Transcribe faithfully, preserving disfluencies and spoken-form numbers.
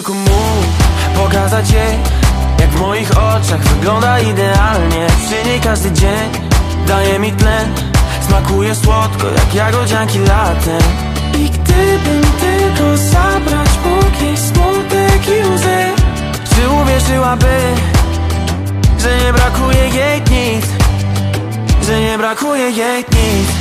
tylko mów, pokazać jej, jak w moich oczach wygląda idealnie. Przy niej każdy dzień daje mi tlen, smakuje słodko jak jagodzianki latem. I gdybym tylko zabrać mógł jej smutek i łzy, czy uwierzyłaby, że nie brakuje jej nic, że nie brakuje jej nic?